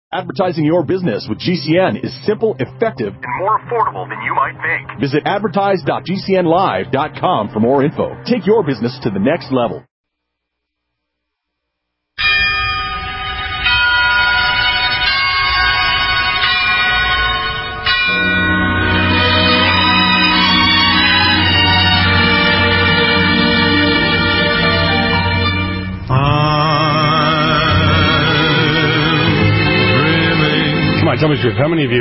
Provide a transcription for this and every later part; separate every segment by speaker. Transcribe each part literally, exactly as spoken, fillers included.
Speaker 1: Advertising your business with G C N is simple, effective, and more affordable than you might think. Visit advertise dot g c n live dot com for more info. Take your business to the next level.
Speaker 2: Tell me the truth. How many of you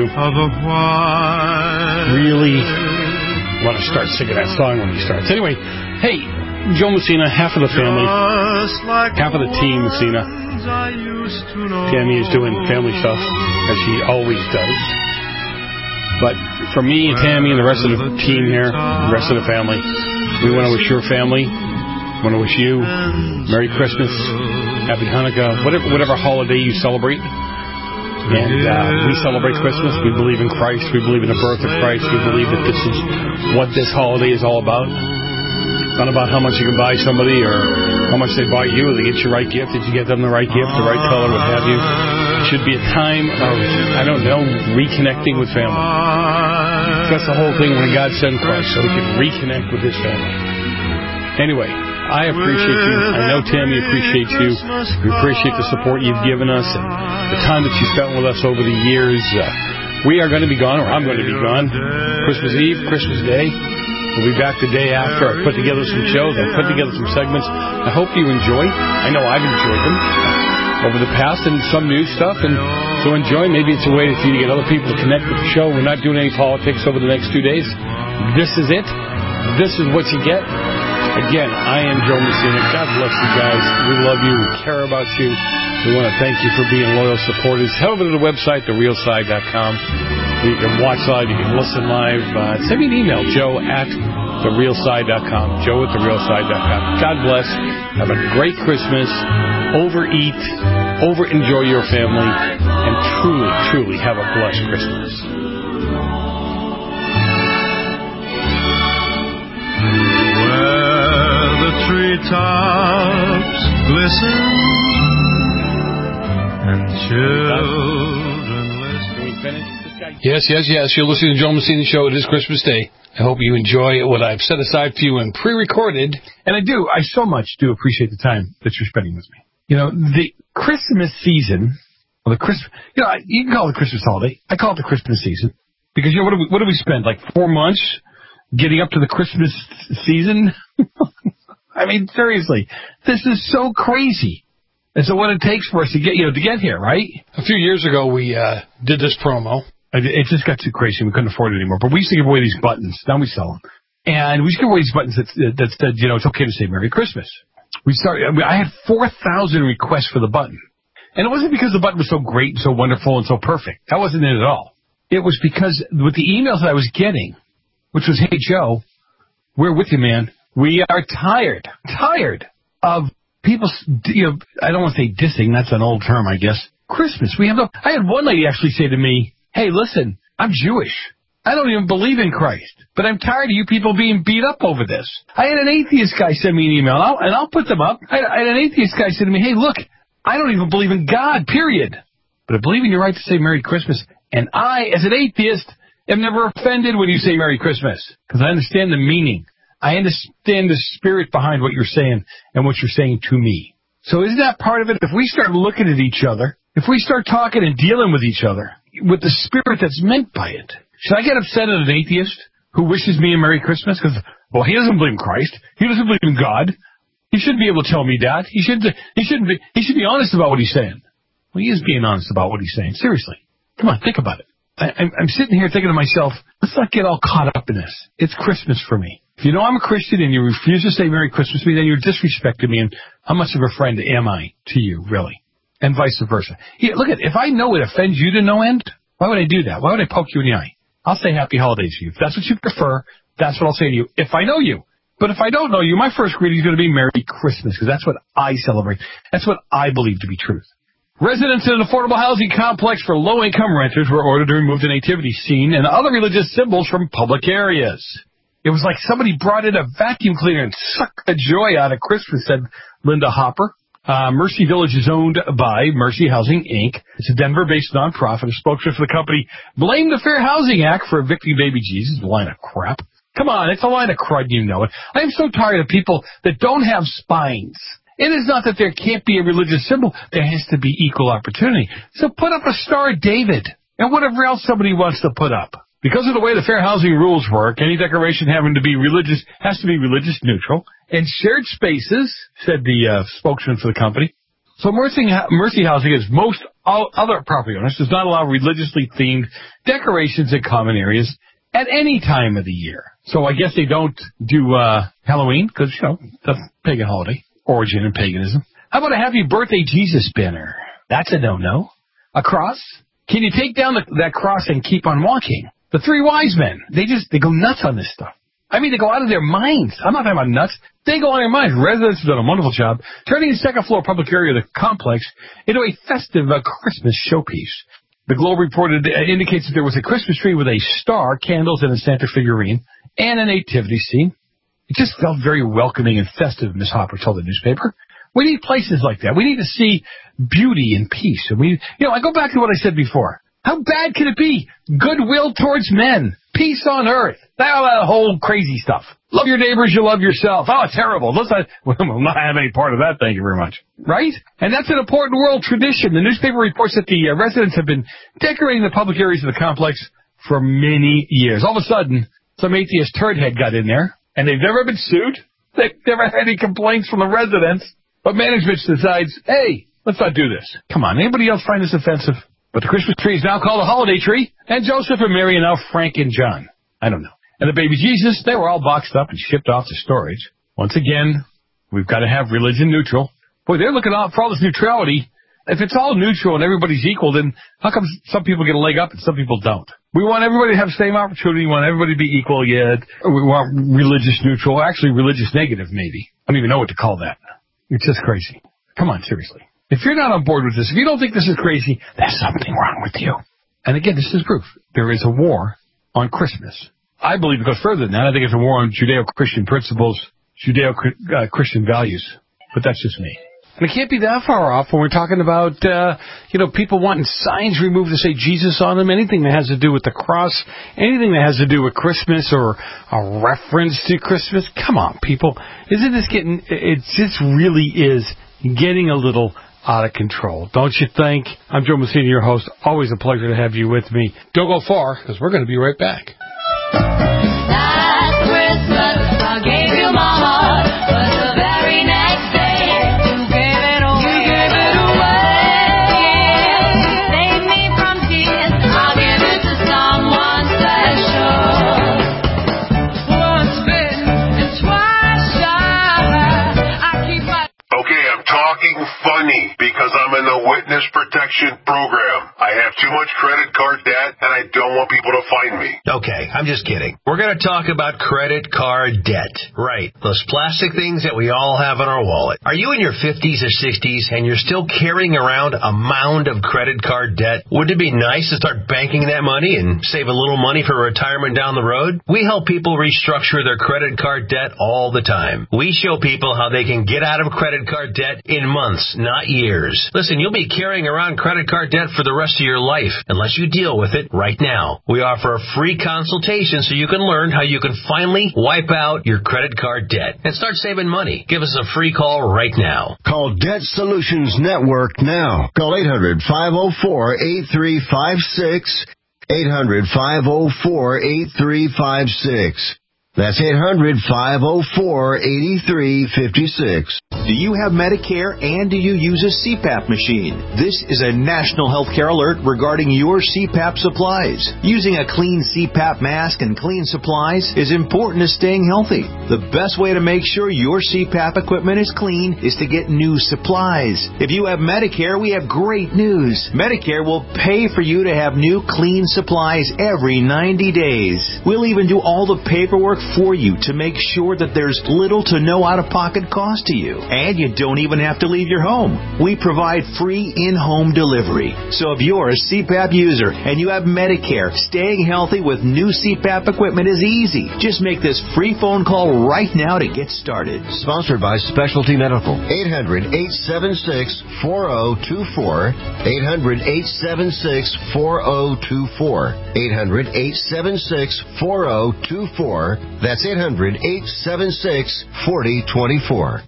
Speaker 2: really want to start singing that song when he starts? Anyway, hey, Joe Messina, half of the family, half of the team, Messina. Tammy is doing family stuff, as she always does. But for me and Tammy and the rest of the team here, the rest of the family, we want to wish your family, want to wish you Merry Christmas, Happy Hanukkah, whatever, whatever holiday you celebrate. And uh, we celebrate Christmas. We believe in Christ. We believe in the birth of Christ. We believe that this is what this holiday is all about. It's not about how much you can buy somebody or how much they buy you. They get you the right gift. Did you get them the right gift, the right color, what have you? It should be a time of, I don't know, reconnecting with family. That's the whole thing when God sent Christ, so we can reconnect with His family. Anyway, I appreciate you. I know Tammy appreciates you. We appreciate the support you've given us and the time that you spent with us over the years. Uh, we are going to be gone, or I'm going to be gone. Christmas Eve, Christmas Day. We'll be back the day after. I've put together some shows. I've put together some segments. I hope you enjoy. I know I've enjoyed them over the past and some new stuff. And so enjoy. Maybe it's a way for you to get other people to connect with the show. We're not doing any politics over the next two days. This is it. This is what you get. Again, I am Joe Messina. God bless you guys. We love you. We care about you. We want to thank you for being loyal supporters. Head over to the website, the real side dot com. You can watch live. You can listen live. Uh, send me an email, joe at the real side dot com. joe at the real side dot com. God bless. Have a great Christmas. Overeat. Over-enjoy your family. And truly, truly have a blessed Christmas.
Speaker 3: Treetops glisten and children listen.
Speaker 2: Can we finish this guy? Yes, yes, yes. You're listening to Joe Messina Show. It is Christmas Day. I hope you enjoy what I've set aside for you and pre-recorded.
Speaker 4: And I do. I so much do appreciate the time that you're spending with me. You know, the Christmas season, or the Christmas, you know, you can call it the Christmas holiday. I call it the Christmas season because, you know, what do we, what do we spend? Like four months getting up to the Christmas season? I mean, seriously, this is so crazy. And so what it takes for us to get, you know, to get here, right?
Speaker 2: A few years ago, we uh, did this promo.
Speaker 4: It just got too crazy. We couldn't afford it anymore. But we used to give away these buttons. Now we sell them. And we used to give away these buttons that, that said, you know, it's okay to say Merry Christmas. We started, I had four thousand requests for the button. And it wasn't because the button was so great and so wonderful and so perfect. That wasn't it at all. It was because with the emails that I was getting, which was, hey, Joe, we're with you, man. We are tired, tired of people, you know, I don't want to say dissing. That's an old term, I guess. Christmas. We have. No, I had one lady actually say to me, hey, listen, I'm Jewish. I don't even believe in Christ, but I'm tired of you people being beat up over this. I had an atheist guy send me an email, and I'll, and I'll put them up. I, I had an atheist guy say to me, hey, look, I don't even believe in God, period. But I believe in your right to say Merry Christmas. And I, as an atheist, am never offended when you say Merry Christmas because I understand the meaning. I understand the spirit behind what you're saying and what you're saying to me. So isn't that part of it? If we start looking at each other, if we start talking and dealing with each other with the spirit that's meant by it, should I get upset at an atheist who wishes me a Merry Christmas? Because, well, he doesn't believe in Christ. He doesn't believe in God. He shouldn't be able to tell me that. He should, he shouldn't be, he should be honest about what he's saying. Well, he is being honest about what he's saying. Seriously. Come on, think about it. I, I'm, I'm sitting here thinking to myself, let's not get all caught up in this. It's Christmas for me. If you know I'm a Christian and you refuse to say Merry Christmas to me, then you're disrespecting me. And how much of a friend am I to you, really? And vice versa. Yeah, look at, if I know it offends you to no end, why would I do that? Why would I poke you in the eye? I'll say happy holidays to you. If that's what you prefer, that's what I'll say to you. If I know you. But if I don't know you, my first greeting is going to be Merry Christmas, because that's what I celebrate. That's what I believe to be truth. Residents in an affordable housing complex for low-income renters were ordered to remove the nativity scene and other religious symbols from public areas. It was like somebody brought in a vacuum cleaner and sucked the joy out of Christmas, said Linda Hopper, Uh, Mercy Village is owned by Mercy Housing, Incorporated. It's a Denver-based nonprofit. A spokesman for the company blamed the Fair Housing Act for evicting baby Jesus. A line of crap. Come on, it's a line of crud, you know it. I am so tired of people that don't have spines. It is not that there can't be a religious symbol. There has to be equal opportunity. So put up a Star of David and whatever else somebody wants to put up. Because of the way the fair housing rules work, any decoration having to be religious has to be religious neutral. And shared spaces, said the uh, spokesman for the company. So Mercy, Mercy Housing, as most all other property owners, does not allow religiously themed decorations in common areas at any time of the year. So I guess they don't do uh, Halloween because, you know, the pagan holiday, origin in paganism. How about a Happy Birthday Jesus banner? That's a no-no. A cross? Can you take down the, that cross and keep on walking? The three wise men, they just, they go nuts on this stuff. I mean, they go out of their minds. I'm not talking about nuts. They go out of their minds. Residents have done a wonderful job turning the second floor public area of the complex into a festive uh, Christmas showpiece. The Globe reported uh, indicates that there was a Christmas tree with a star, candles, and a Santa figurine, and a nativity scene. It just felt very welcoming and festive, Miss Hopper told the newspaper. We need places like that. We need to see beauty and peace. And we, you know, I go back to what I said before. How bad can it be? Goodwill towards men. Peace on earth. That, that whole crazy stuff. Love your neighbors, you love yourself. Oh, terrible. Let's not, we'll not have any part of that, thank you very much. Right? And that's an important world tradition. The newspaper reports that the uh, residents have been decorating the public areas of the complex for many years. All of a sudden, some atheist turdhead got in there, and they've never been sued. They've never had any complaints from the residents. But management decides, hey, let's not do this. Come on, anybody else find this offensive? But the Christmas tree is now called a holiday tree, and Joseph and Mary are now Frank and John. I don't know. And the baby Jesus, they were all boxed up and shipped off to storage. Once again, we've got to have religion neutral. Boy, they're looking out for all this neutrality. If it's all neutral and everybody's equal, then how come some people get a leg up and some people don't? We want everybody to have the same opportunity. We want everybody to be equal, yet we want religious neutral, actually religious negative, maybe. I don't even know what to call that. It's just crazy. Come on, seriously. If you're not on board with this, if you don't think this is crazy, there's something wrong with you. And again, this is proof. There is a war on Christmas. I believe it goes further than that. I think it's a war on Judeo-Christian principles, Judeo-Christian values. But that's just me. And it can't be that far off when we're talking about, uh, you know, people wanting signs removed to say Jesus on them, anything that has to do with the cross, anything that has to do with Christmas or a reference to Christmas. Come on, people. Isn't this getting, it just really is getting a little out of control, don't you think? I'm Joe Messina, your host. Always a pleasure to have you with me. Don't go far, because we're going to be right back.
Speaker 5: Last Christmas, I gave you my heart, but the very next day, you gave it away. You gave it away. Save me from tears, I'll give it to someone special. Once bitten and twice shy, I keep my...
Speaker 6: Okay, I'm talking funny because I'm in the witness protection program. I have too much credit card debt, and I don't want people to find me.
Speaker 7: Okay, I'm just kidding. We're going to talk about credit card debt. Right, those plastic things that we all have in our wallet. Are you in your fifties or sixties and you're still carrying around a mound of credit card debt? Wouldn't it be nice to start banking that money and save a little money for retirement down the road? We help people restructure their credit card debt all the time. We show people how they can get out of credit card debt in months, not years. Listen, you'll be carrying around credit card debt for the rest of your life unless you deal with it right now. We offer a free consultation so you can learn how you can finally wipe out your credit card debt and start saving money. Give us a free call right now.
Speaker 8: Call Debt Solutions Network now. Call eight hundred, five oh four, eight three five six, eight hundred, five oh four, eight three five six. That's eight hundred, five oh four, eight three five six.
Speaker 9: Do you have Medicare and do you use a C PAP machine? This is a national healthcare alert regarding your C PAP supplies. Using a clean C PAP mask and clean supplies is important to staying healthy. The best way to make sure your C PAP equipment is clean is to get new supplies. If you have Medicare, we have great news. Medicare will pay for you to have new clean supplies every ninety days. We'll even do all the paperwork for you to make sure that there's little to no out-of-pocket cost to you. And you don't even have to leave your home. We provide free in-home delivery. So if you're a C PAP user and you have Medicare, staying healthy with new C PAP equipment is easy. Just make this free phone call right now to get started.
Speaker 8: Sponsored by Specialty Medical. eight hundred, eight seven six, four zero two four. eight hundred, eight seven six, four zero two four. eight hundred, eight seven six, four zero two four. That's eight hundred, eight seven six, four zero two four.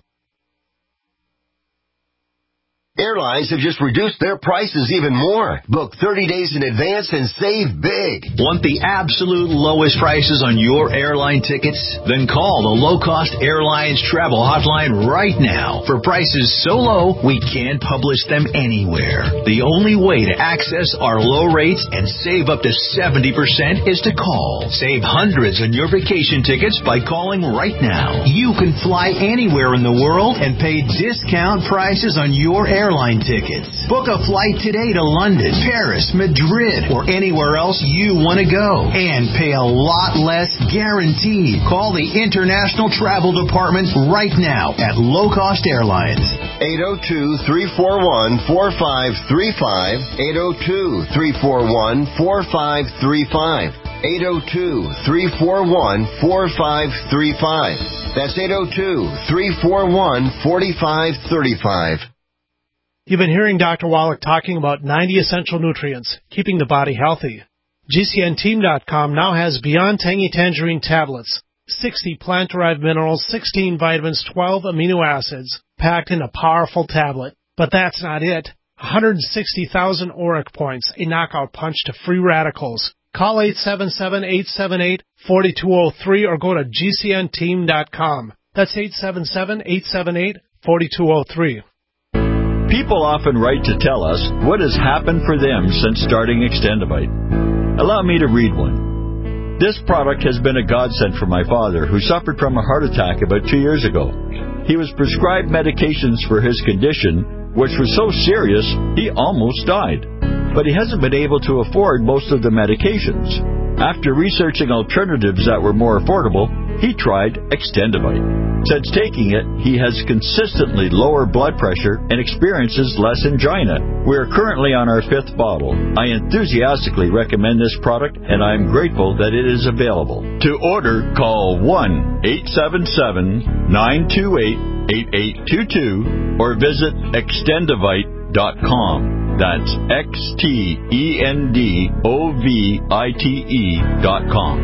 Speaker 8: Airlines have just reduced their prices even more. Book thirty days in advance and save big.
Speaker 9: Want the absolute lowest prices on your airline tickets? Then call the Low Cost Airlines Travel Hotline right now. For prices so low, we can't publish them anywhere. The only way to access our low rates and save up to seventy percent is to call. Save hundreds on your vacation tickets by calling right now. You can fly anywhere in the world and pay discount prices on your airline Airline tickets. Book a flight today to London, Paris, Madrid, or anywhere else you want to go. And pay a lot less guaranteed. Call the International Travel Department right now at Low Cost Airlines.
Speaker 8: eight oh two, three four one, four five three five. eight oh two, three four one, four five three five. eight oh two, three four one, four five three five. That's eight oh two, three four one, four five three five.
Speaker 10: You've been hearing Doctor Wallach talking about ninety essential nutrients, keeping the body healthy. G C N team dot com now has Beyond Tangy Tangerine tablets, sixty plant-derived minerals, sixteen vitamins, twelve amino acids, packed in a powerful tablet. But that's not it. one hundred sixty thousand auric points, a knockout punch to free radicals. Call eight seven seven, eight seven eight, four two zero three or go to G C N team dot com. That's eight seven seven, eight seven eight, four two zero three.
Speaker 11: People often write to tell us what has happened for them since starting Extendivite. Allow me to read one. This product has been a godsend for my father, who suffered from a heart attack about two years ago. He was prescribed medications for his condition, which was so serious he almost died. But he hasn't been able to afford most of the medications. After researching alternatives that were more affordable, he tried Extendivite. Since taking it, he has consistently lower blood pressure and experiences less angina. We are currently on our fifth bottle. I enthusiastically recommend this product, and I am grateful that it is available. To order, call one eight seven seven, nine two eight, eight eight two two or visit extendivite dot com. That's X T E N D O V I T E dot com.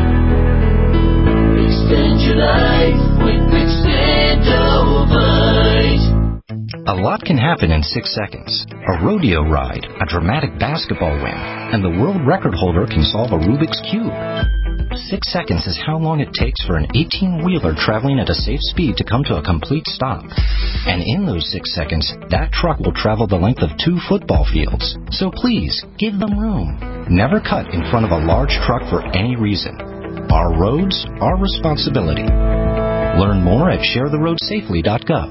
Speaker 5: Extend your life with Extendivite.
Speaker 12: A lot can happen in six seconds. A rodeo ride, a dramatic basketball win, and the world record holder can solve a Rubik's Cube. Six seconds is how long it takes for an eighteen-wheeler traveling at a safe speed to come to a complete stop. And in those six seconds, that truck will travel the length of two football fields. So please, give them room. Never cut in front of a large truck for any reason. Our roads, our responsibility. Learn more at share the road safely dot gov.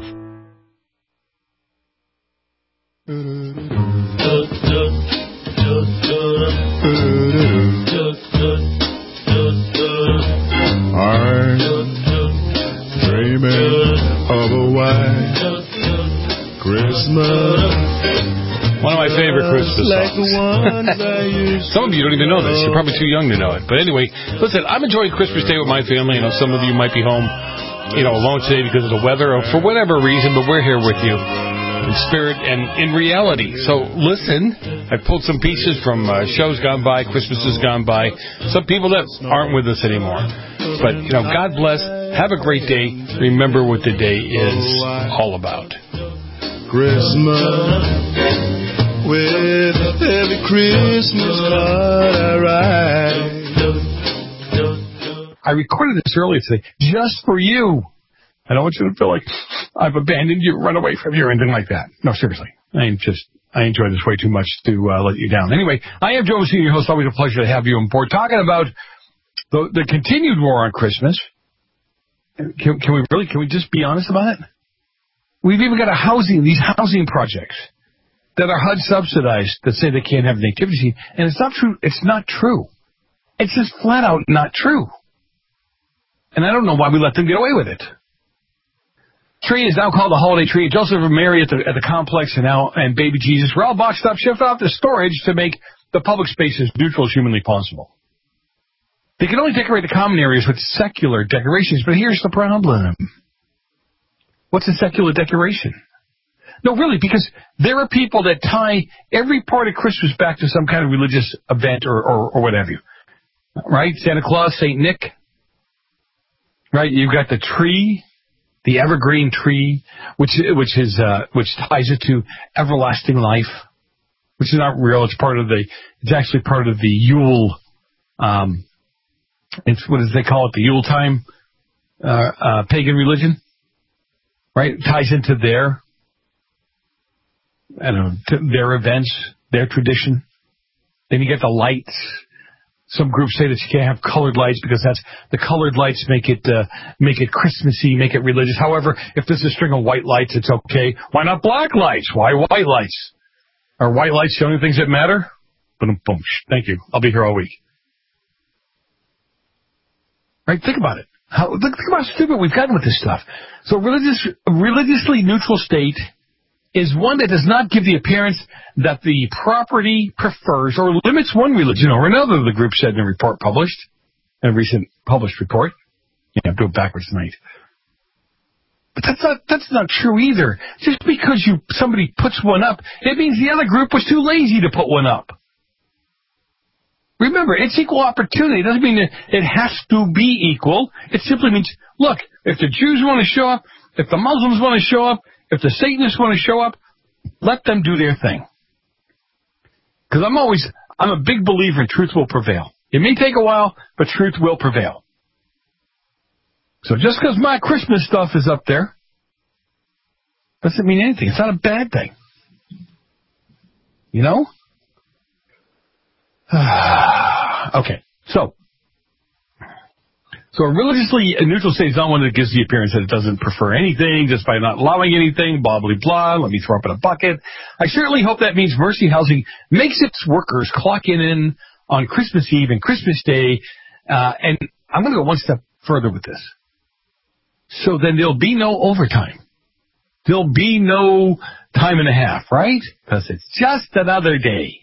Speaker 3: I'm dreaming of a white Christmas.
Speaker 2: One of my favorite Christmas songs. Some of you don't even know this. You're probably too young to know it. But anyway, listen, I'm enjoying Christmas Day with my family. I know some of you might be home, you know, alone today because of the weather or for whatever reason, but we're here with you in spirit and in reality. So listen, I pulled some pieces from uh, shows gone by, Christmases gone by, some people that aren't with us anymore. But, you know, God bless. Have a great day. Remember what the day is all about.
Speaker 3: Christmas, with every Christmas card I write.
Speaker 4: I recorded this earlier today, just for you. I don't want you to feel like I've abandoned you, run away from you, or anything like that. No, seriously. I just, I enjoy this way too much to uh, let you down. Anyway, I am Joe Messina, your host. Always a pleasure to have you on board. Talking about the, the continued war on Christmas. Can, can we really, can we just be honest about it? We've even got a housing, these housing projects that are H U D subsidized that say they can't have nativity, and it's not true. It's not true. It's just flat out not true. And I don't know why we let them get away with it. tree is now called the holiday tree. Joseph and Mary at the at the complex and now and baby Jesus were all boxed up, shipped off to storage to make the public space as neutral as humanly possible. They can only decorate the common areas with secular decorations, but here's the problem. What's a secular decoration? No, really, because there are people that tie every part of Christmas back to some kind of religious event or, or, or what have you. Right? Santa Claus, Saint Nick. Right? You've got the tree, the evergreen tree, which which is uh, which ties it to everlasting life, which is not real. It's part of the. It's actually part of the Yule. Um, it's what does they call it? The Yule time uh, uh, pagan religion. Right? It ties into their. I don't know, to their events, their tradition. Then you get the lights. Some groups say that you can't have colored lights because that's the colored lights make it uh, make it Christmassy, make it religious. However, if there's a string of white lights, it's okay. Why not black lights? Why white lights? Are white lights the only things that matter? Boom, boom. Thank you. I'll be here all week. Right? Think about it. How, think about how stupid we've gotten with this stuff. So, religious, religiously neutral state is one that does not give the appearance that the property prefers or limits one religion over another, the group said in a report published, a recent published report. Yeah, I'm doing backwards tonight. But that's not that's not true either. Just because you somebody puts one up, it means the other group was too lazy to put one up. Remember, it's equal opportunity. It doesn't mean that it has to be equal. It simply means, look, if the Jews want to show up, if the Muslims want to show up, if the Satanists want to show up, let them do their thing. Because I'm always, I'm a big believer in truth will prevail. It may take a while, but truth will prevail. So just because my Christmas stuff is up there doesn't mean anything. It's not a bad thing. You know? Okay, so. So a religiously neutral state is not one that gives the appearance that it doesn't prefer anything just by not allowing anything, blah, blah, blah, let me throw up in a bucket. I certainly hope that means Mercy Housing makes its workers clock in, in on Christmas Eve and Christmas Day, uh, and I'm going to go one step further with this. So then there'll be no overtime. There'll be no time and a half, right? Because it's just another day.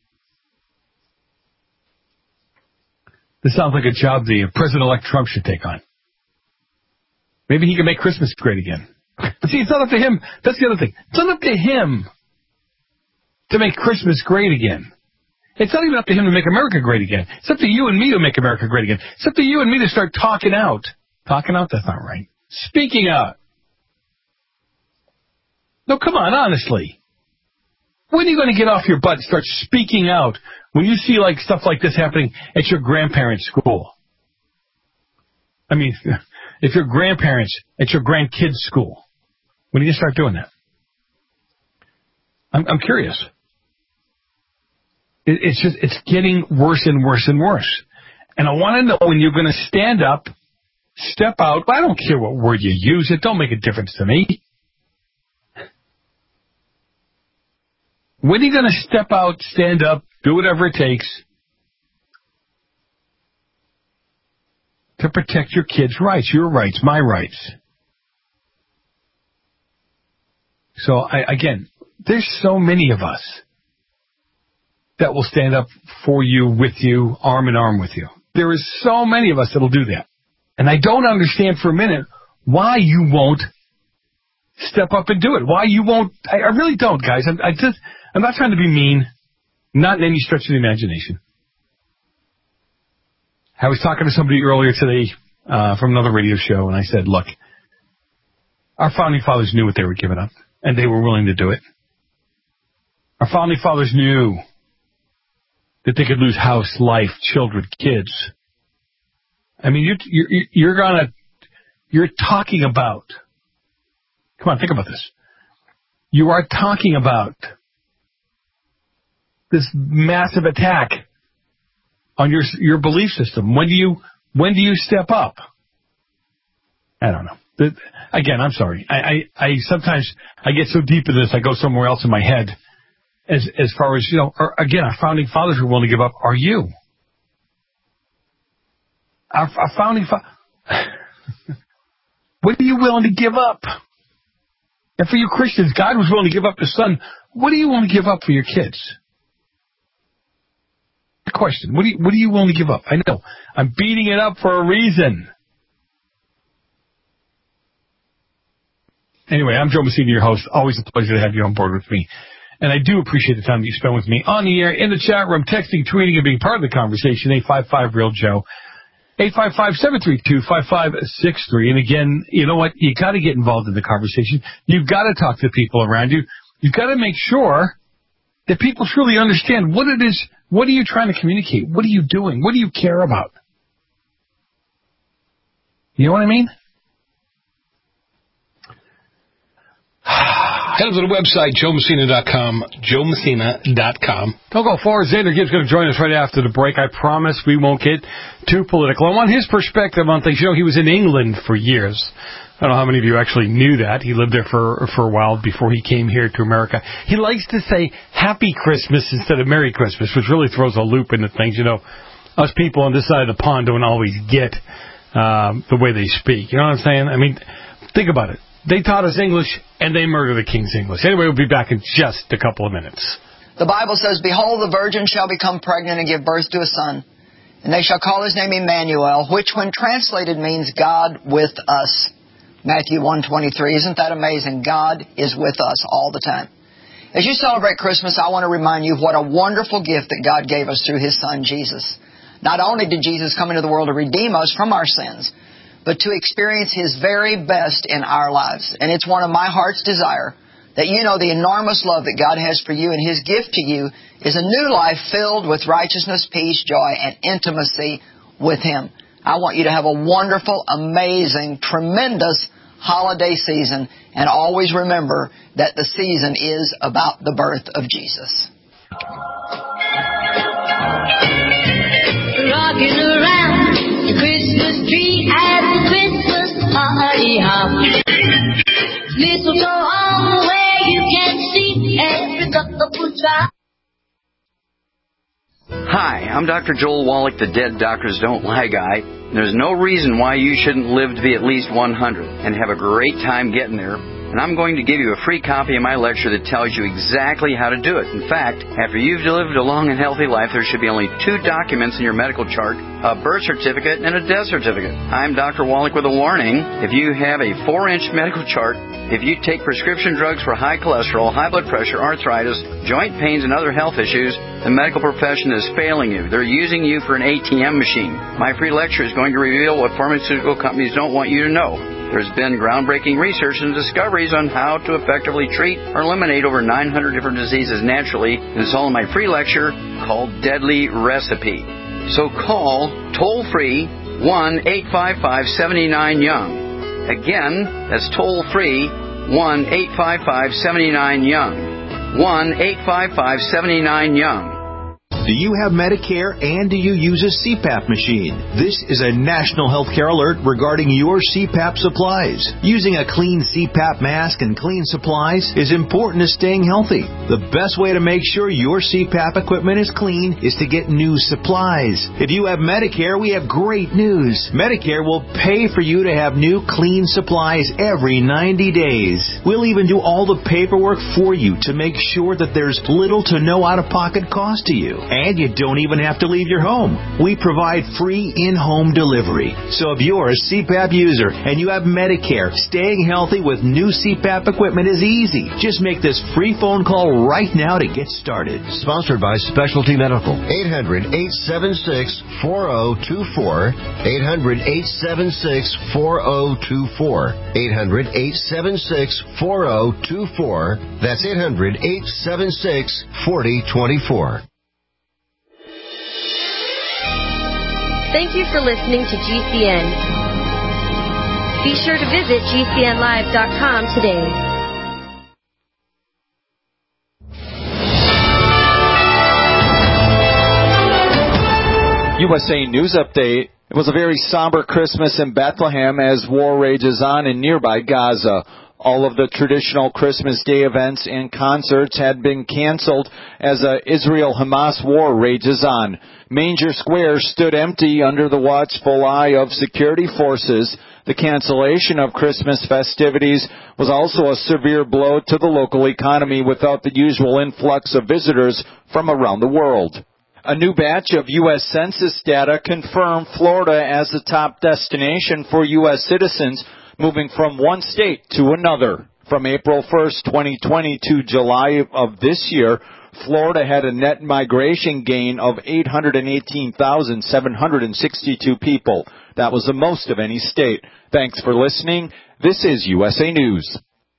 Speaker 4: This sounds like a job the President-elect Trump should take on. Maybe he can make Christmas great again. But see, it's not up to him. That's the other thing. It's not up to him to make Christmas great again. It's not even up to him to make America great again. It's up to you and me to make America great again. It's up to you and me to start talking out. Talking out? That's not right. Speaking out. No, come on, honestly. When are you going to get off your butt and start speaking out when you see like stuff like this happening at your grandparents' school? I mean, if your grandparents at your grandkids' school, when are you going to start doing that? I'm, I'm curious. It, it's just, it's getting worse and worse and worse. And I want to know when you're going to stand up, step out. I don't care what word you use. It don't make a difference to me. When are you going to step out, stand up, do whatever it takes to protect your kids' rights, your rights, my rights? So, I, again, there's so many of us that will stand up for you, with you, arm in arm with you. There is so many of us that will do that. And I don't understand for a minute why you won't step up and do it. Why you won't. I, I really don't, guys. I, I just... I'm not trying to be mean, not in any stretch of the imagination. I was talking to somebody earlier today uh, from another radio show, and I said, look, our founding fathers knew what they were giving up, and they were willing to do it. Our founding fathers knew that they could lose house, life, children, kids. I mean, you're, you're, you're gonna, you're talking about, come on, think about this. You are talking about this massive attack on your your belief system. When do you when do you step up? I don't know. But again, I'm sorry. I, I, I sometimes I get so deep in this, I go somewhere else in my head. As as far as, you know, or, again, our founding fathers were willing to give up. Are you? Our, our founding fathers. What are you willing to give up? And for you Christians, God was willing to give up His Son. What do you want to give up for your kids? The question, what do you, what are you willing to give up? I know, I'm beating it up for a reason. Anyway, I'm Joe Messina, your host. Always a pleasure to have you on board with me. And I do appreciate the time that you spend with me on the air, in the chat room, texting, tweeting, and being part of the conversation. eight five five, real Joe. eight five five, seven three two, five five six three. And again, you know what? You got to get involved in the conversation. You've got to talk to people around you. You've got to make sure that people truly understand what it is. What are you trying to communicate? What are you doing? What do you care about? You know what I mean?
Speaker 2: Head over to the website, joe messina dot com, joe messina dot com.
Speaker 4: Don't go far. Xander Gibbs going to join us right after the break. I promise we won't get too political. I want his perspective on things. You know, he was in England for years. I don't know how many of you actually knew that. He lived there for for a while before he came here to America. He likes to say Happy Christmas instead of Merry Christmas, which really throws a loop into things. You know, us people on this side of the pond don't always get um, the way they speak. You know what I'm saying? I mean, think about it. They taught us English, and they murder the King's English. Anyway, we'll be back in just a couple of minutes.
Speaker 13: The Bible says, Behold, the virgin shall become pregnant and give birth to a son, and they shall call his name Emmanuel, which when translated means God with us. Matthew one twenty-three. Isn't that amazing? God is with us all the time. As you celebrate Christmas, I want to remind you what a wonderful gift that God gave us through His Son, Jesus. Not only did Jesus come into the world to redeem us from our sins, but to experience His very best in our lives. And it's one of my heart's desire that you know the enormous love that God has for you, and His gift to you is a new life filled with righteousness, peace, joy, and intimacy with Him. I want you to have a wonderful, amazing, tremendous holiday season, and always remember that the season is about the birth of Jesus.
Speaker 5: Rocking around the Christmas tree at the Christmas party hop. Mistletoe on where you can see every couple drop.
Speaker 14: Hi, I'm Doctor Joel Wallach, the Dead Doctors Don't Lie guy. There's no reason why you shouldn't live to be at least one hundred and have a great time getting there. And I'm going to give you a free copy of my lecture that tells you exactly how to do it. In fact, after you've lived a long and healthy life, there should be only two documents in your medical chart, a birth certificate and a death certificate. I'm Doctor Wallach with a warning. If you have a four-inch medical chart, if you take prescription drugs for high cholesterol, high blood pressure, arthritis, joint pains, and other health issues, the medical profession is failing you. They're using you for an A T M machine. My free lecture is going to reveal what pharmaceutical companies don't want you to know. There's been groundbreaking research and discoveries on how to effectively treat or eliminate over nine hundred different diseases naturally, and it's all in my free lecture called Deadly Recipe. So call toll-free one eight five five, seven nine, young. Again, that's toll-free one eight five five, seven nine, young. one eight five five, seven nine, young.
Speaker 9: Do you have Medicare and do you use a C PAP machine? This is a national healthcare alert regarding your C PAP supplies. Using a clean C PAP mask and clean supplies is important to staying healthy. The best way to make sure your C PAP equipment is clean is to get new supplies. If you have Medicare, we have great news. Medicare will pay for you to have new clean supplies every ninety days. We'll even do all the paperwork for you to make sure that there's little to no out-of-pocket cost to you. And you don't even have to leave your home. We provide free in-home delivery. So if you're a C PAP user and you have Medicare, staying healthy with new C PAP equipment is easy. Just make this free phone call right now to get started.
Speaker 8: Sponsored by Specialty Medical. eight hundred, eight seven six, four zero two four. eight hundred, eight seven six, four zero two four. eight hundred, eight seven six, four zero two four. That's eight hundred, eight seven six, four zero two four.
Speaker 15: Thank you for listening to G C N. Be sure to visit G C N live dot com today.
Speaker 16: U S A News Update. It was a very somber Christmas in Bethlehem as war rages on in nearby Gaza. All of the traditional Christmas Day events and concerts had been canceled as the Israel-Hamas war rages on. Manger Square stood empty under the watchful eye of security forces. The cancellation of Christmas festivities was also a severe blow to the local economy without the usual influx of visitors from around the world. A new batch of U S Census data confirmed Florida as the top destination for U S citizens moving from one state to another. From April first, twenty twenty to July of this year, Florida had a net migration gain of eight hundred eighteen thousand seven hundred sixty-two people. That was the most of any state. Thanks for listening. This is U S A News.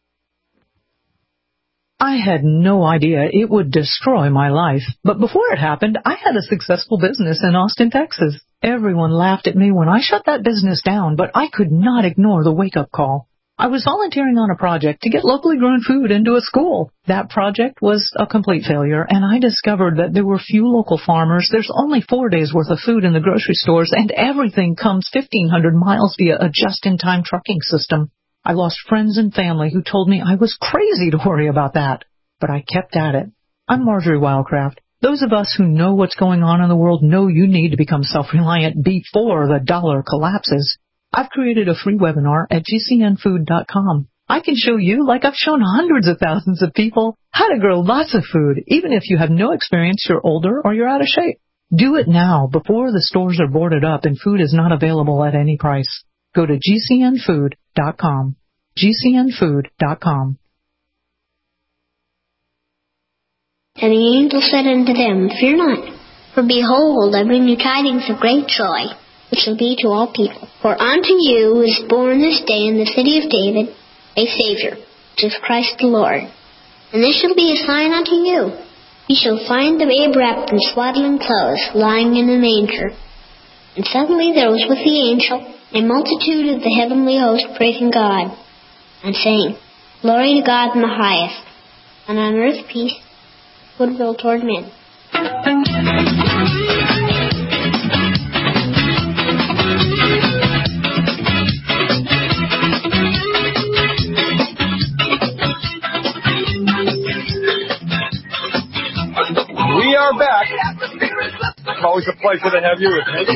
Speaker 17: I had no idea it would destroy my life, but before it happened, I had a successful business in Austin, Texas. Everyone laughed at me when I shut that business down, but I could not ignore the wake-up call. I was volunteering on a project to get locally grown food into a school. That project was a complete failure, and I discovered that there were few local farmers. There's only four days' worth of food in the grocery stores, and everything comes fifteen hundred miles via a just-in-time trucking system. I lost friends and family who told me I was crazy to worry about that, but I kept at it. I'm Marjorie Wildcraft. Those of us who know what's going on in the world know you need to become self-reliant before the dollar collapses. I've created a free webinar at G C N food dot com. I can show you, like I've shown hundreds of thousands of people, how to grow lots of food, even if you have no experience, you're older, or you're out of shape. Do it now, before the stores are boarded up and food is not available at any price. Go to G C N food dot com. G C N food dot com.
Speaker 18: And the angel said unto them, Fear not, for behold, I bring you tidings of great joy, which shall be to all people. For unto you is born this day in the city of David a Savior, which is Christ the Lord. And this shall be a sign unto you. Ye shall find the babe wrapped in swaddling clothes, lying in a manger. And suddenly there was with the angel a multitude of the heavenly host praising God, and saying, Glory to God in the highest, and on earth peace, goodwill toward men.
Speaker 4: We are back. It's always a pleasure to have you with me.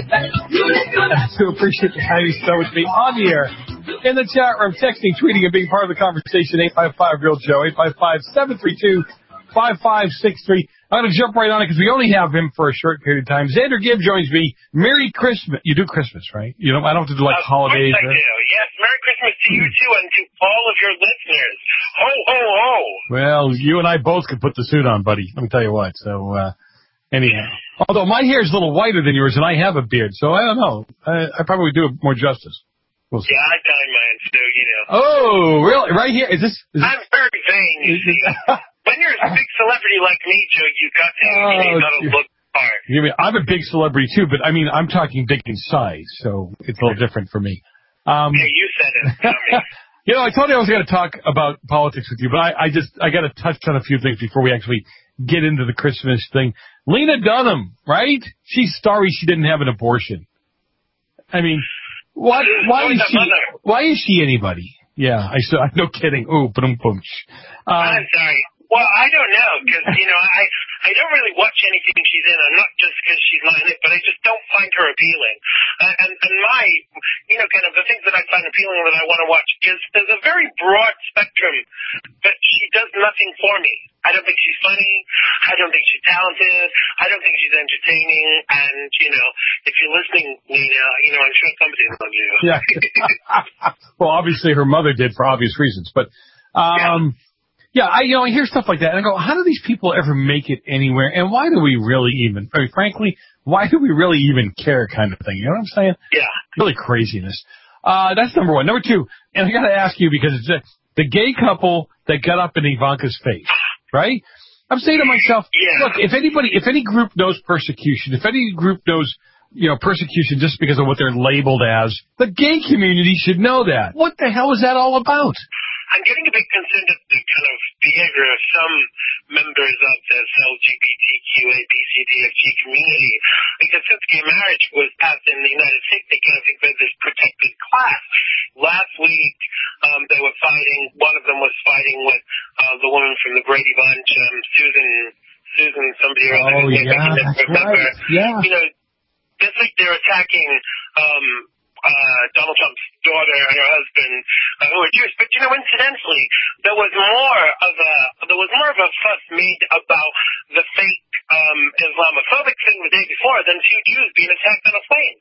Speaker 4: I do appreciate the time you spent with me on the air, in the chat room, texting, tweeting, and being part of the conversation. eight five five Real Joe, eight five five, seven three two, five five six three. I'm going to jump right on it because we only have him for a short period of time. Xander Gibb joins me. Merry Christmas. You do Christmas, right? You know, I don't have to do like
Speaker 19: of
Speaker 4: holidays.
Speaker 19: Of course I
Speaker 4: right?
Speaker 19: do. Yes, Merry Christmas to you too and to all of your listeners. Ho, ho, ho.
Speaker 4: Well, you and I both could put the suit on, buddy. Let me tell you what. So, uh, anyhow. Although my hair is a little whiter than yours and I have a beard, so I don't know. I, I probably do it more justice. We'll see.
Speaker 19: Yeah, I dye mine, so, you know.
Speaker 4: Oh, really? Right here? Is this? Is
Speaker 19: I'm very vain, you see. When you're a big celebrity like me, Joe, you got to,
Speaker 4: Oh,
Speaker 19: you got to look hard.
Speaker 4: You mean, I'm a big celebrity too, but I mean, I'm talking big in size, so it's a little different for me. Um,
Speaker 19: yeah, you said it, not me.
Speaker 4: You know, I told you I was going to talk about politics with you, but I, I just, I got to touch on a few things before we actually get into the Christmas thing. Lena Dunham, right? She's sorry she didn't have an abortion. I mean, what, why is she, why is she anybody? Yeah, I saw, no kidding. Ooh, boom, boom. Um,
Speaker 19: I'm sorry. Well, I don't know, because, you know, I I don't really watch anything she's in, and not just because she's not in it, but I just don't find her appealing. Uh, and, and my, you know, kind of the things that I find appealing that I want to watch is there's a very broad spectrum, but she does nothing for me. I don't think she's funny. I don't think she's talented. I don't think she's entertaining. And, you know, if you're listening, Nina, you know, I'm sure somebody loves you.
Speaker 4: Yeah. Well, obviously her mother did for obvious reasons, but, um, yeah. Yeah, I, you know, I hear stuff like that, and I go, how do these people ever make it anywhere, and why do we really even, I mean, frankly, why do we really even care kind of thing, you know what I'm saying?
Speaker 19: Yeah.
Speaker 4: Really craziness. Uh, that's number one. Number two, and I gotta ask you, because it's a, the gay couple that got up in Ivanka's face, right? I'm saying to myself, yeah. Look, if anybody, if any group knows persecution, if any group knows, you know, persecution just because of what they're labeled as, the gay community should know that. What the hell is that all about?
Speaker 19: I'm getting a bit concerned that the kind of behavior of some members of this L G B T Q A B C D F G community, because since gay marriage was passed in the United States, they kind of think they're this protected class. Last week, um, they were fighting, one of them was fighting with uh, the woman from the Brady Bunch, um, Susan, Susan, somebody or other.
Speaker 4: Oh, yeah, that's
Speaker 19: remember.
Speaker 4: right. Yeah.
Speaker 19: You know, this week they're attacking um, uh, Donald Trump's daughter and her husband, uh, who are Jewish. But you know, incidentally, there was more of a there was more of a fuss made about the fake um, Islamophobic thing the day before than two Jews being attacked on a plane.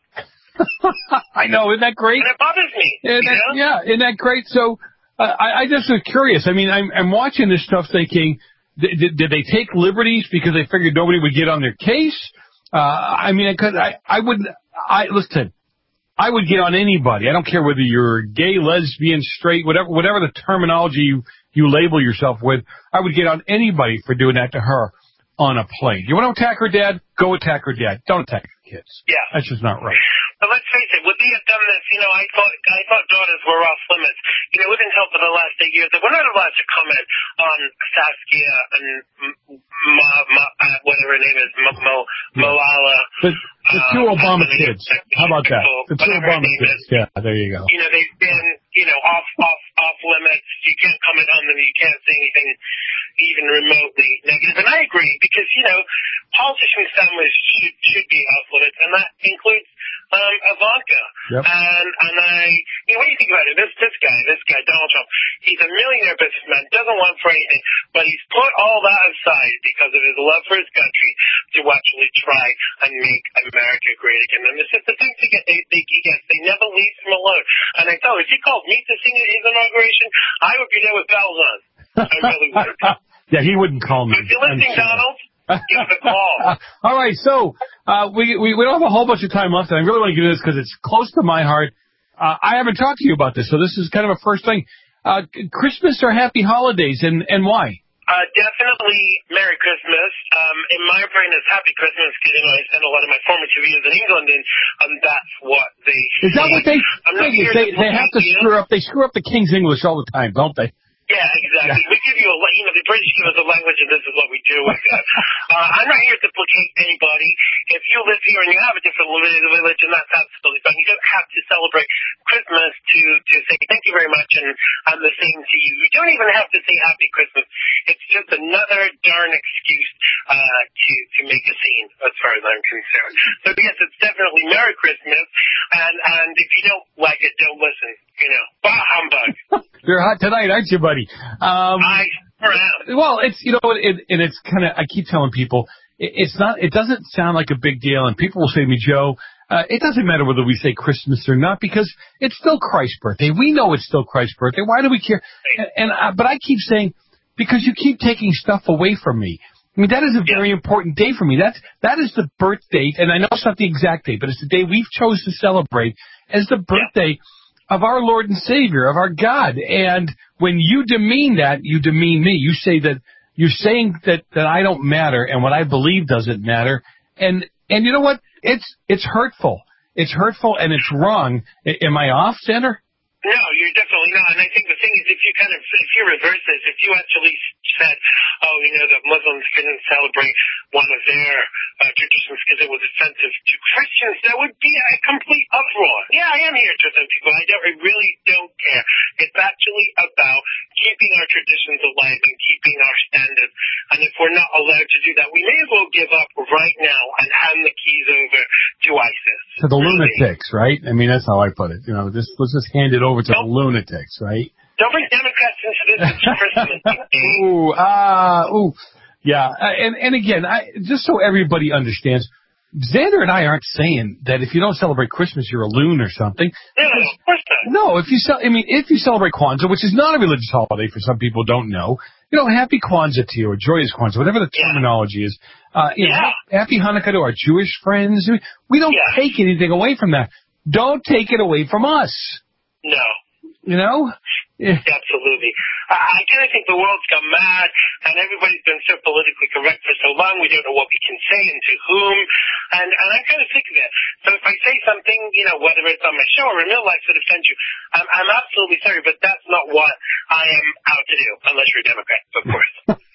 Speaker 4: I know, isn't that great?
Speaker 19: And it bothers me.
Speaker 4: Isn't
Speaker 19: you
Speaker 4: that,
Speaker 19: know?
Speaker 4: yeah, isn't that great? So uh, I, I just was curious. I mean, I'm, I'm watching this stuff thinking, did, did they take liberties because they figured nobody would get on their case? Uh, I mean, because I, I would, I listen. I would get on anybody. I don't care whether you're gay, lesbian, straight, whatever, whatever the terminology you, you label yourself with. I would get on anybody for doing that to her on a plane. You want to attack her dad? Go attack her dad. Don't attack her kids.
Speaker 19: Yeah.
Speaker 4: That's just not right.
Speaker 19: But let's face it, would they have done this? You know, I thought I thought daughters were off limits. You know, it wasn't until for the last eight years that we're not allowed to comment on Saskia and Ma, Ma, uh, whatever her name is, Mo, Mo, Malala.
Speaker 4: The, the two uh, Obama kids. How about that? The two Obama kids. Yeah, there you go.
Speaker 19: You know, they've been, you know, off, off, off limits. You can't comment on them. You can't say anything even remotely negative. And I agree because, you know, politicians' families should, should be off limits, and that includes um, Ivanka.
Speaker 4: Yep.
Speaker 19: And, and I, you know, when you think about it, this, this guy, this guy, Donald Trump, he's a millionaire businessman, doesn't want for anything, but he's put all that aside because of his love for his country to actually try and make America great again. And it's just the thing to get, they, they, he gets, they never leave him alone. And I tell you, if he called me to sing at his inauguration, I would be there with bells on. I really would.
Speaker 4: Yeah, he wouldn't call me.
Speaker 19: If you're listening, Donald, give us a call.
Speaker 4: All right, so uh, we, we we don't have a whole bunch of time left, and I really want to get into this because it's close to my heart. Uh, I haven't talked to you about this, so this is kind of a first thing. Uh, Christmas or Happy Holidays, and, and why?
Speaker 19: Uh, definitely Merry Christmas. Um, in my brain, it's Happy Christmas because, you know, I spent a lot of my formative years in England, and, and that's what they
Speaker 4: Is that what they
Speaker 19: I'm not
Speaker 4: think?
Speaker 19: here
Speaker 4: They,
Speaker 19: to
Speaker 4: they have to
Speaker 19: you.
Speaker 4: screw up. They screw up the King's English all the time, don't they?
Speaker 19: Yeah, exactly.
Speaker 4: Yeah.
Speaker 19: We give you a, you know, the British give us a language, and this is what we do with it. Uh, I'm not here to placate anybody. If you live here and you have a different religion, that's absolutely fine. You don't have to celebrate Christmas to, to say thank you very much, and I'm the same to you. You don't even have to say Happy Christmas. It's just another darn excuse uh, to, to make a scene, as far as I'm concerned. So, yes, it's definitely Merry Christmas, and, and if you don't like it, don't listen. You know, bah humbug.
Speaker 4: You're hot tonight, aren't you, buddy? Um,
Speaker 19: I am.
Speaker 4: Well, it's, you know, it, and it's kind of, I keep telling people, it, it's not, it doesn't sound like a big deal, and people will say to me, Joe, uh, it doesn't matter whether we say Christmas or not, because it's still Christ's birthday. We know it's still Christ's birthday. Why do we care? And, and uh, but I keep saying, because you keep taking stuff away from me. I mean, that is a very important day for me. That's, that is the birth date, and I know it's not the exact date, but it's the day we've chose to celebrate as the birthday of our Lord and Savior, of our God. And when you demean that, you demean me. You say that, you're saying that, that I don't matter, and what I believe doesn't matter. And, and you know what? It's, it's hurtful. It's hurtful, and it's wrong. I, am I off, Senator?
Speaker 19: No, you're definitely not. And I think the thing is, if you kind of, if you reverse this, if you actually said, oh, you know, that Muslims couldn't celebrate one of their uh, traditions because it was offensive to Christians, that would be a complete uproar. Yeah, I am here to offend people. I don't, I really don't care. It's actually about keeping our traditions alive and keeping our standards. And if we're not allowed to do that, we may as well give up right now and hand the keys over to ISIS.
Speaker 4: To the lunatics, right? I mean, that's how I put it. You know, just, let's just hand it over to the lunatics, right?
Speaker 19: Don't bring Democrats into this. It's Christmas.
Speaker 4: Ooh, ah, uh, ooh. Yeah, uh, and, and again, I, just so everybody understands, Xander and I aren't saying that if you don't celebrate Christmas, you're a loon or something.
Speaker 19: No, no, of course not.
Speaker 4: No, if you ce- I mean, if you celebrate Kwanzaa, which is not a religious holiday for some people who don't know, you know, happy Kwanzaa to you, or joyous Kwanzaa, whatever the yeah. terminology is. Uh, you yeah. know, happy Hanukkah to our Jewish friends. We don't yeah. take anything away from that. Don't take it away from us.
Speaker 19: No.
Speaker 4: You know?
Speaker 2: Yeah.
Speaker 19: Absolutely. I, I kind of think the world's gone mad, and everybody's been so politically correct for so long, we don't know what we can say and to whom, and, and I'm kind of sick of it. So if I say something, you know, whether it's on my show or in real life that offends you, I'm, I'm absolutely sorry, but that's not what I am out to do, unless you're a Democrat, of course.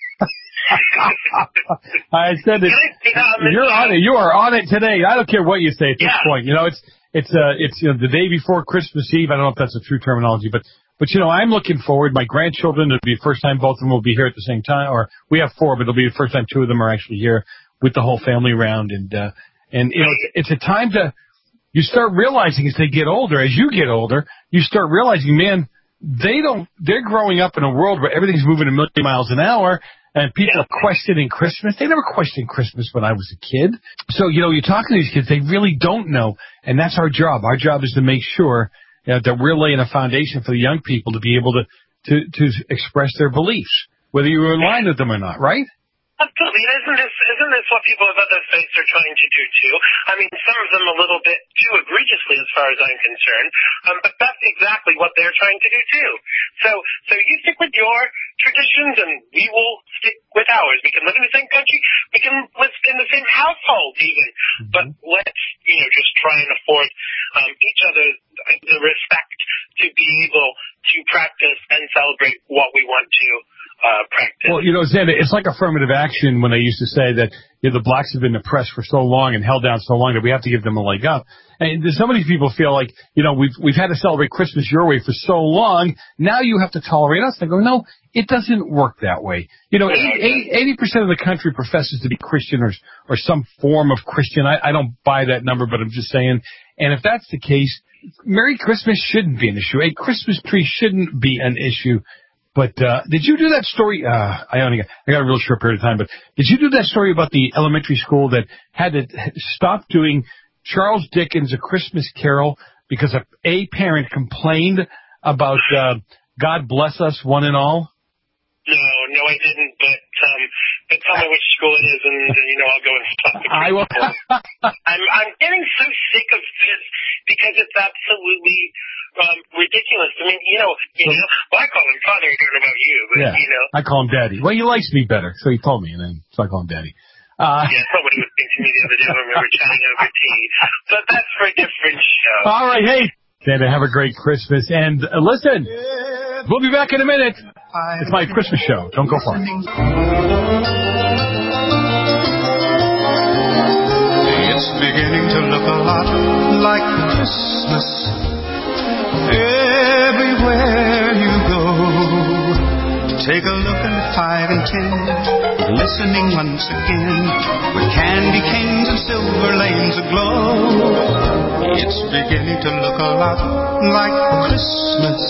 Speaker 4: I said it. You're on it. You are on it today. I don't care what you say at this
Speaker 19: Yeah.
Speaker 4: point. You know, it's it's uh it's you know the day before Christmas Eve. I don't know if that's a true terminology, but but you know I'm looking forward. My grandchildren, it'll be the first time both of them will be here at the same time. Or we have four, but it'll be the first time two of them are actually here with the whole family around. And uh and you know it's, it's a time to you start realizing as they get older, as you get older, you start realizing, man, they don't. They're growing up in a world where everything's moving a million miles an hour. And people are questioning Christmas. They never questioned Christmas when I was a kid. So, you know, you're talking to these kids, they really don't know. And that's our job. Our job is to make sure you know, that we're laying a foundation for the young people to be able to, to, to express their beliefs, whether you're in line with them or not, right?
Speaker 19: Absolutely. And isn't this, isn't this what people of other faiths are trying to do, too? I mean, some of them a little bit too egregiously as far as I'm concerned, um, but that's exactly what they're trying to do, too. So, so you stick with your traditions and we will stick with ours. We can live in the same country. We can live in the same household, even. Mm-hmm. But let's, you know, just try and afford um, each other the respect to be able to practice and celebrate what we want to Uh, practice.
Speaker 4: Well, you know, Zen, it's like affirmative action when they used to say that you know, the blacks have been oppressed for so long and held down so long that we have to give them a leg up. And so many people feel like, you know, we've we've had to celebrate Christmas your way for so long. Now you have to tolerate us. I go, no, it doesn't work that way. You know, eighty percent of the country professes to be Christian or or some form of Christian. I, I don't buy that number, but I'm just saying. And if that's the case, Merry Christmas shouldn't be an issue. A Christmas tree shouldn't be an issue. But uh did you do that story? Uh I only got, I got a real short period of time. But did you do that story about the elementary school that had to stop doing Charles Dickens' A Christmas Carol because a, a parent complained about uh, God Bless Us, One and All?
Speaker 19: No, no, I didn't. But um, but tell me which school it is, and you know I'll go and stop the
Speaker 4: I will.
Speaker 19: I'm I'm getting so sick of this because it's absolutely um, ridiculous. I mean, you know, you know, well, I call him father. I don't know about you, but
Speaker 4: Yeah,
Speaker 19: you know,
Speaker 4: I call him Daddy. Well, he likes me better, so he told me, and then so I call him Daddy. Uh,
Speaker 19: yeah, somebody was saying to me the other day when we were chatting over tea. But that's for a different show.
Speaker 4: All right, hey, Santa, have a great Christmas, and uh, listen, we'll be back in a minute. It's my Christmas show. Don't go far.
Speaker 3: It's beginning to look a lot like Christmas everywhere you go. Take a look at five and ten, glistening once again, with candy canes and silver lanes aglow. It's beginning to look a lot like Christmas.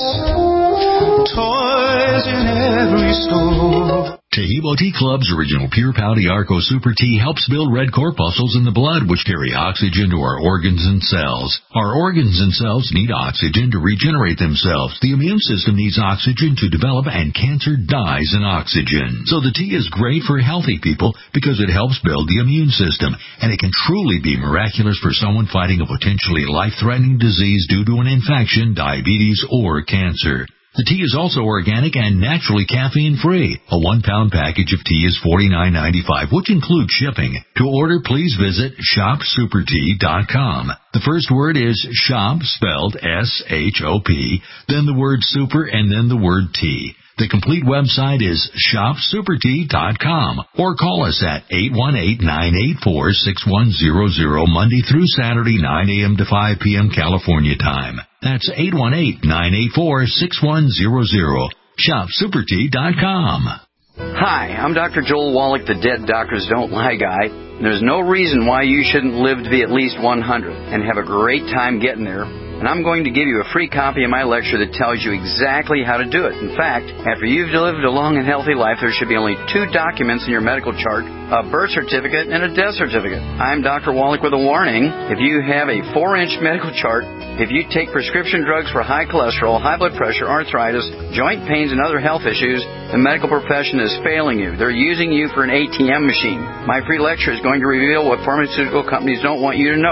Speaker 3: Toys in every store.
Speaker 20: Taheebo Tea Club's original Pure Pouty Arco Super Tea helps build red corpuscles in the blood, which carry oxygen to our organs and cells. Our organs and cells need oxygen to regenerate themselves. The immune system needs oxygen to develop, and cancer dies in oxygen. So the tea is great for healthy people because it helps build the immune system, and it can truly be miraculous for someone fighting a potentially life-threatening disease due to an infection, diabetes, or cancer. The tea is also organic and naturally caffeine-free. A one-pound package of tea is forty-nine ninety-five, which includes shipping. To order, please visit shop super tea dot com. The first word is shop, spelled S H O P, then the word super, and then the word tea. The complete website is shop super tea dot com, or call us at eight one eight, nine eight four, six one zero zero Monday through Saturday, nine a.m. to five p.m. California time. That's eight one eight, nine eight four, six one zero zero. shop super tea dot com.
Speaker 14: Hi, I'm Doctor Joel Wallach, the Dead Doctors Don't Lie guy. There's no reason why you shouldn't live to be at least one hundred and have a great time getting there. And I'm going to give you a free copy of my lecture that tells you exactly how to do it. In fact, after you've lived a long and healthy life, there should be only two documents in your medical chart, a birth certificate and a death certificate. I'm Doctor Wallach with a warning. If you have a four-inch medical chart, if you take prescription drugs for high cholesterol, high blood pressure, arthritis, joint pains, and other health issues, the medical profession is failing you. They're using you for an A T M machine. My free lecture is going to reveal what pharmaceutical companies don't want you to know.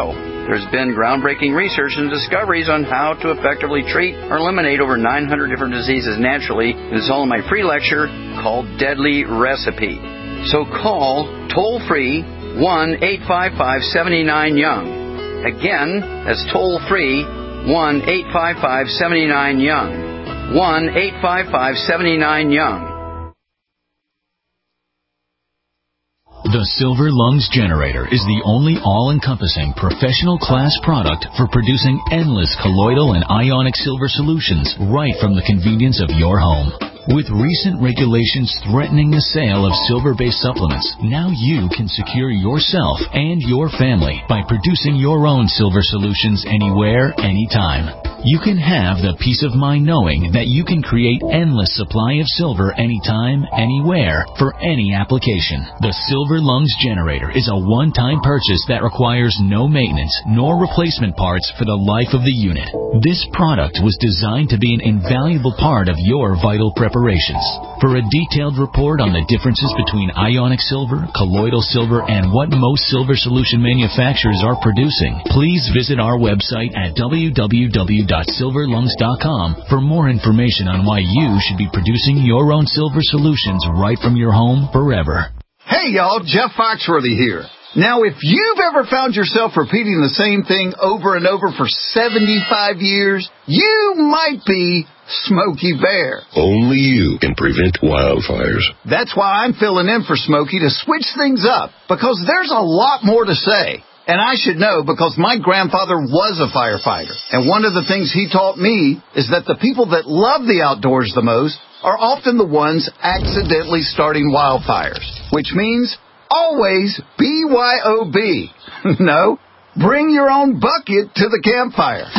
Speaker 14: There's been groundbreaking research and discoveries on how to effectively treat or eliminate over nine hundred different diseases naturally. It's all in my free lecture called Deadly Recipe. So call toll-free one eight five five, seven nine, young. Again, that's toll-free one eight five five, seven nine, young. one eight five five, seven nine, young.
Speaker 21: The Silver Lungs Generator is the only all-encompassing professional class product for producing endless colloidal and ionic silver solutions right from the convenience of your home. With recent regulations threatening the sale of silver-based supplements, now you can secure yourself and your family by producing your own silver solutions anywhere, anytime. You can have the peace of mind knowing that you can create endless supply of silver anytime, anywhere, for any application. The Silver Lungs Generator is a one-time purchase that requires no maintenance nor replacement parts for the life of the unit. This product was designed to be an invaluable part of your vital preparations. For a detailed report on the differences between ionic silver, colloidal silver, and what most silver solution manufacturers are producing, please visit our website at w w w dot silver lungs dot com for more information on why you should be producing your own silver solutions right from your home forever.
Speaker 22: Hey y'all, Jeff Foxworthy here. Now, if you've ever found yourself repeating the same thing over and over for seventy-five years, you might be Smokey Bear.
Speaker 6: Only you can prevent wildfires.
Speaker 22: That's why I'm filling in for Smokey to switch things up, because there's a lot more to say. And I should know because my grandfather was a firefighter. And one of the things he taught me is that the people that love the outdoors the most are often the ones accidentally starting wildfires. Which means always B Y O B. No, bring your own bucket to the campfire.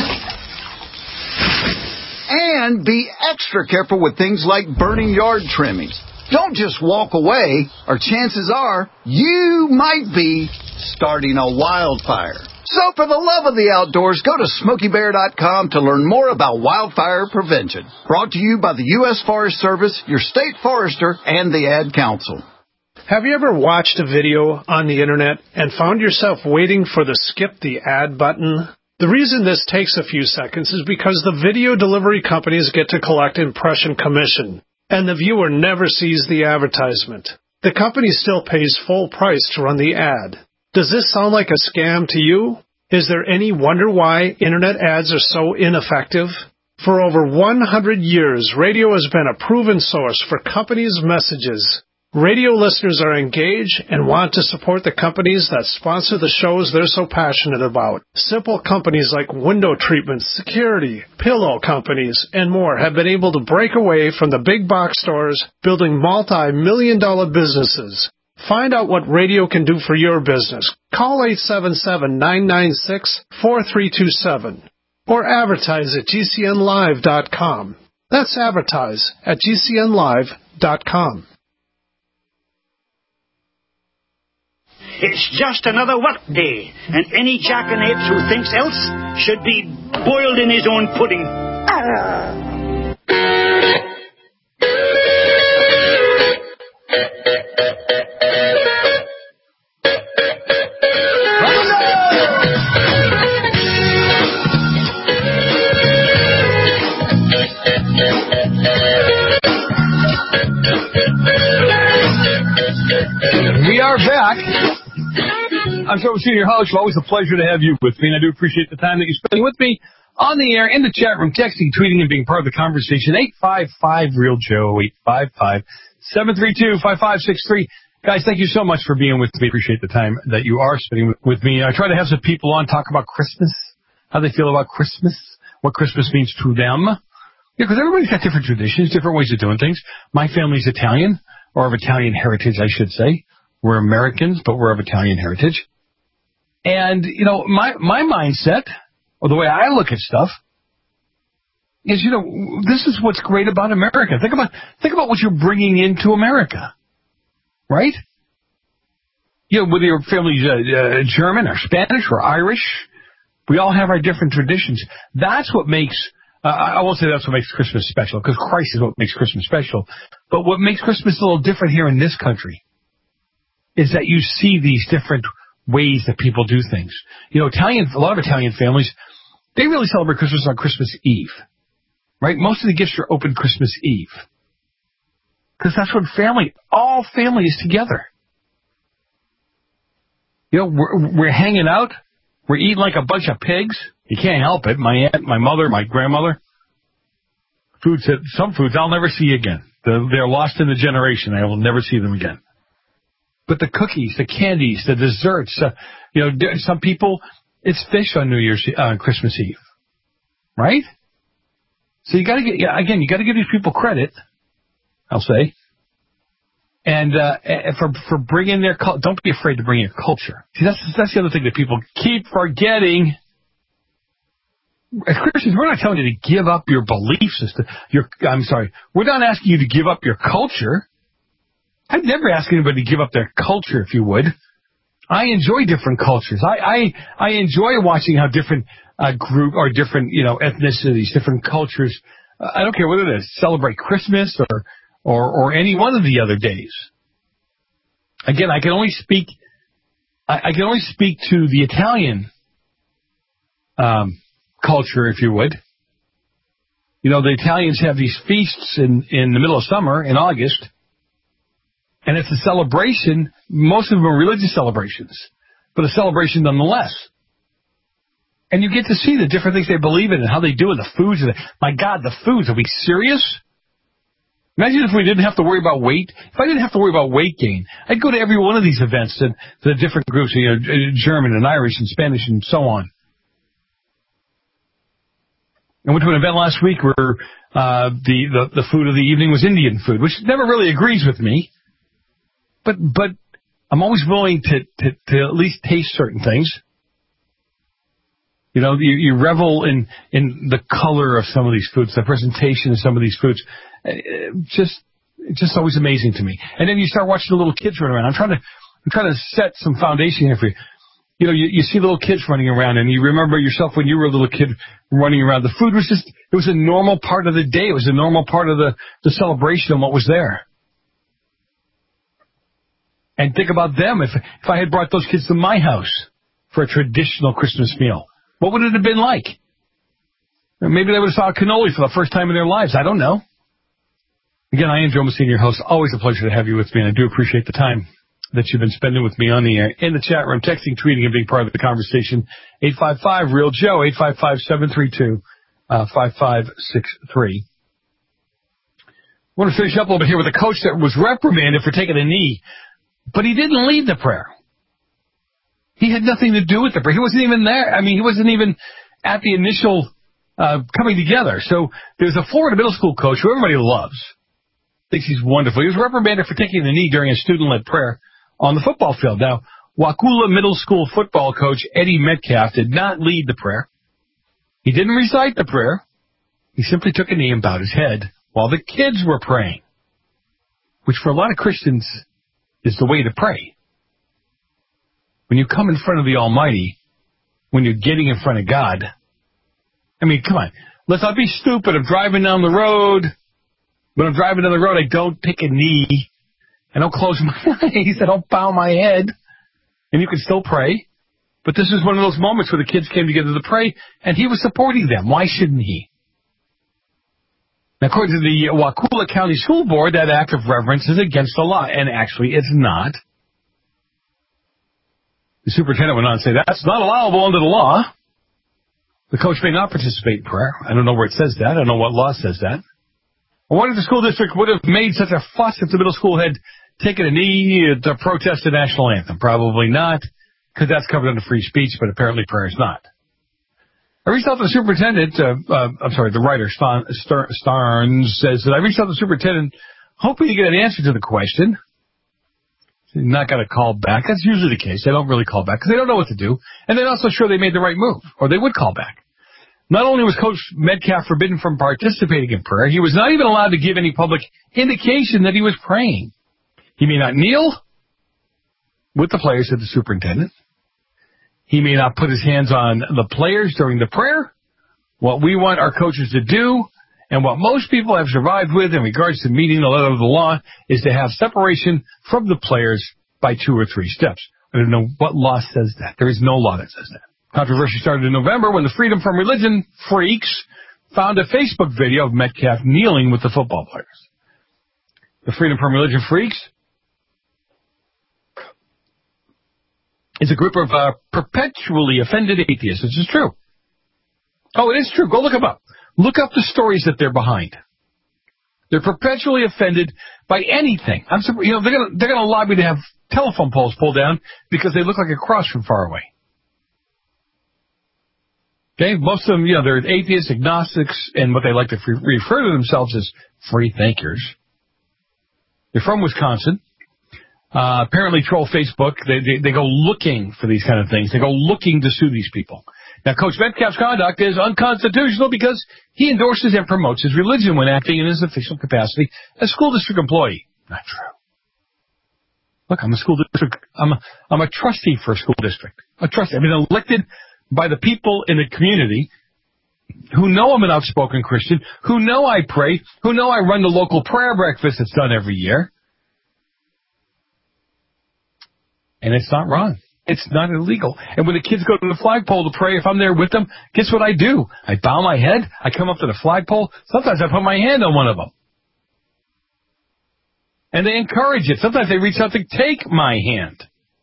Speaker 22: And be extra careful with things like burning yard trimmings. Don't just walk away, or chances are you might be starting a wildfire. So for the love of the outdoors, go to smokey bear dot com to learn more about wildfire prevention. Brought to you by the U S Forest Service, your state forester, and the Ad Council.
Speaker 10: Have you ever watched a video on the internet and found yourself waiting for the skip the ad button? The reason this takes a few seconds is because the video delivery companies get to collect impression commission, and the viewer never sees the advertisement. The company still pays full price to run the ad. Does this sound like a scam to you? Is there any wonder why internet ads are so ineffective? For over one hundred years, radio has been a proven source for companies' messages. Radio listeners are engaged and want to support the companies that sponsor the shows they're so passionate about. Simple companies like window treatment, security, pillow companies, and more have been able to break away from the big box stores, building multi-million dollar businesses. Find out what radio can do for your business. Call eight seven seven, nine nine six, four three two seven or advertise at g c n live dot com. That's advertise at g c n live dot com.
Speaker 23: It's just another work day, and any jackanapes who thinks else should be boiled in his own pudding.
Speaker 4: We are back. I'm Joe Senior Host. Always a pleasure to have you with me, and I do appreciate the time that you're spending with me on the air, in the chat room, texting, tweeting, and being part of the conversation. eight five five, real Joe, eight five five, seven three two, five five six three. Guys, thank you so much for being with me. Appreciate the time that you are spending with, with me. I try to have some people on talk about Christmas, how they feel about Christmas, what Christmas means to them. Yeah, because everybody's got different traditions, different ways of doing things. My family's Italian, or of Italian heritage, I should say. We're Americans, but we're of Italian heritage. And, you know, my my mindset, or the way I look at stuff, is, you know, this is what's great about America. Think about think about what you're bringing into America, right? You know, whether your family's uh, uh, German or Spanish or Irish, we all have our different traditions. That's what makes, uh, I won't say that's what makes Christmas special, because Christ is what makes Christmas special. But what makes Christmas a little different here in this country is that you see these different ways that people do things. You know, Italian, a lot of Italian families, they really celebrate Christmas on Christmas Eve, right? Most of the gifts are opened Christmas Eve. Because that's when family, all family is together. You know, we're, we're hanging out. We're eating like a bunch of pigs. You can't help it. My aunt, my mother, my grandmother. Foods that, some foods I'll never see again. They're, they're lost in the generation. I will never see them again. But the cookies, the candies, the desserts, uh, you know, some people, it's fish on New Year's, uh, Christmas Eve. Right? So you gotta get, yeah, again, you gotta give these people credit, I'll say. And, uh, for, for bringing their, don't be afraid to bring your culture. See, that's, that's the other thing that people keep forgetting. As Christians, we're not telling you to give up your belief system. Your, I'm sorry, we're not asking you to give up your culture. I'd never ask anybody to give up their culture, if you would. I enjoy different cultures. I, I, I enjoy watching how different, uh, group or different, you know, ethnicities, different cultures, uh, I don't care whether it is celebrate Christmas or, or, or any one of the other days. Again, I can only speak, I, I can only speak to the Italian, um, culture, if you would. You know, the Italians have these feasts in, in the middle of summer, in August, and it's a celebration. Most of them are religious celebrations, but a celebration nonetheless. And you get to see the different things they believe in and how they do it, the foods. My God, the foods. Are we serious? Imagine if we didn't have to worry about weight. If I didn't have to worry about weight gain, I'd go to every one of these events and the different groups, you know, German and Irish and Spanish and so on. I went to an event last week where uh, the, the the food of the evening was Indian food, which never really agrees with me. But but I'm always willing to, to, to at least taste certain things. You know, you, you revel in, in the color of some of these foods, the presentation of some of these foods. It just it's just always amazing to me. And then you start watching the little kids run around. I'm trying to I'm trying to set some foundation here for you. You know, you, you see little kids running around, and you remember yourself when you were a little kid running around. The food was just, it was a normal part of the day. It was a normal part of the, the celebration and what was there. And think about them. If, if I had brought those kids to my house for a traditional Christmas meal, what would it have been like? Or maybe they would have saw a cannoli for the first time in their lives. I don't know. Again, I am Joe Messina, your host. Always a pleasure to have you with me, and I do appreciate the time that you've been spending with me on the air, in the chat room, texting, tweeting, and being part of the conversation. eight five five, real Joe, eight five five, seven three two, five five six three. I want to finish up a little bit here with a coach that was reprimanded for taking a knee, but he didn't lead the prayer. He had nothing to do with the prayer. He wasn't even there. I mean, he wasn't even at the initial uh, coming together. So there's a Florida middle school coach who everybody loves, thinks he's wonderful. He was reprimanded for taking the knee during a student-led prayer on the football field. Now, Wakulla Middle School football coach Eddie Metcalf did not lead the prayer. He didn't recite the prayer. He simply took a knee and bowed his head while the kids were praying, which for a lot of Christians is the way to pray. When you come in front of the Almighty, when you're getting in front of God, I mean, come on. Let's not be stupid. I'm driving down the road. When I'm driving down the road, I don't take a knee. I don't close my eyes. I don't bow my head. And you can still pray. But this is one of those moments where the kids came together to pray, and he was supporting them. Why shouldn't he? Now, according to the Wakulla County School Board, that act of reverence is against the law. And actually, it's not. The superintendent went on to say, that's not allowable under the law. The coach may not participate in prayer. I don't know where it says that. I don't know what law says that. I wonder if the school district would have made such a fuss if the middle school had taken a knee to protest the national anthem. Probably not, because that's covered under free speech, but apparently prayer is not. I reached out to the superintendent, uh, uh, I'm sorry, the writer, Starnes, says that I reached out to the superintendent hoping to get an answer to the question. Not got a call back. That's usually the case. They don't really call back because they don't know what to do, and they're not so sure they made the right move, or they would call back. Not only was Coach Metcalf forbidden from participating in prayer, he was not even allowed to give any public indication that he was praying. He may not kneel with the players, said the superintendent. He may not put his hands on the players during the prayer. What we want our coaches to do, and what most people have survived with in regards to meeting the letter of the law, is to have separation from the players by two or three steps. I don't know what law says that. There is no law that says that. Controversy started in November when the Freedom from Religion freaks found a Facebook video of Metcalf kneeling with the football players. The Freedom from Religion freaks is a group of uh, perpetually offended atheists. This is true. Oh, it is true. Go look them up. Look up the stories that they're behind. They're perpetually offended by anything. I'm surprised, you know, they're gonna they're gonna lobby to have telephone poles pulled down because they look like a cross from far away. Okay, most of them, you know, they're atheists, agnostics, and what they like to f- refer to themselves as free thinkers. They're from Wisconsin. Uh, apparently troll Facebook. They, they they go looking for these kind of things. They go looking to sue these people. Now, Coach Metcalf's conduct is unconstitutional because he endorses and promotes his religion when acting in his official capacity as school district employee. Not true. Look, I'm a school district. I'm a, I'm a trustee for a school district. A trustee. I've been elected by the people in the community who know I'm an outspoken Christian, who know I pray, who know I run the local prayer breakfast that's done every year. And it's not wrong. It's not illegal. And when the kids go to the flagpole to pray, if I'm there with them, guess what I do? I bow my head. I come up to the flagpole. Sometimes I put my hand on one of them. And they encourage it. Sometimes they reach out to take my hand.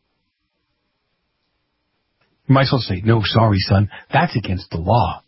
Speaker 4: You might as well say, no, sorry, son. That's against the law.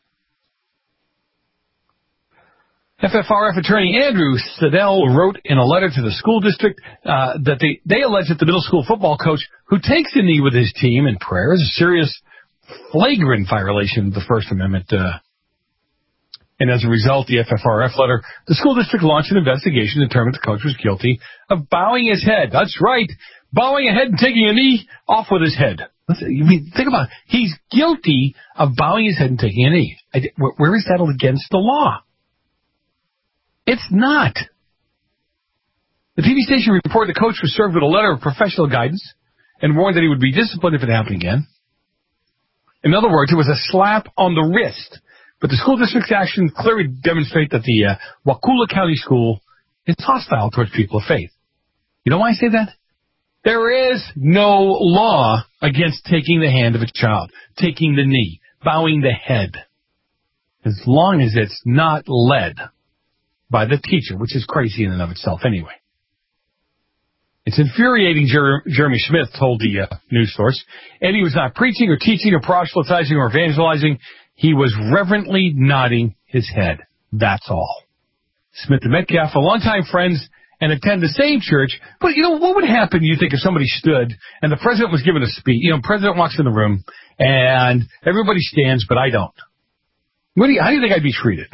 Speaker 4: F F R F attorney Andrew Siddell wrote in a letter to the school district uh, that they, they allege that the middle school football coach who takes a knee with his team in prayer is a serious, flagrant violation of the First Amendment. Uh, and as a result, the F F R F letter, the school district launched an investigation to determine the coach was guilty of bowing his head. That's right, bowing a head and taking a knee off with his head. Listen, you mean, think about it. He's guilty of bowing his head and taking a knee. I, where is that against the law? It's not. The T V station reported the coach was served with a letter of professional guidance and warned that he would be disciplined if it happened again. In other words, it was a slap on the wrist. But the school district's actions clearly demonstrate that the uh, Wakulla County School is hostile towards people of faith. You know why I say that? There is no law against taking the hand of a child, taking the knee, bowing the head, as long as it's not led by the teacher, which is crazy in and of itself anyway. It's infuriating, Jer- Jeremy Smith told the uh, news source. Eddie was not preaching or teaching or proselytizing or evangelizing. He was reverently nodding his head. That's all. Smith and Metcalf are longtime friends and attend the same church. But, you know, what would happen, you think, if somebody stood and the president was giving a speech? You know, the president walks in the room and everybody stands, but I don't. What do you, how do you think I'd be treated?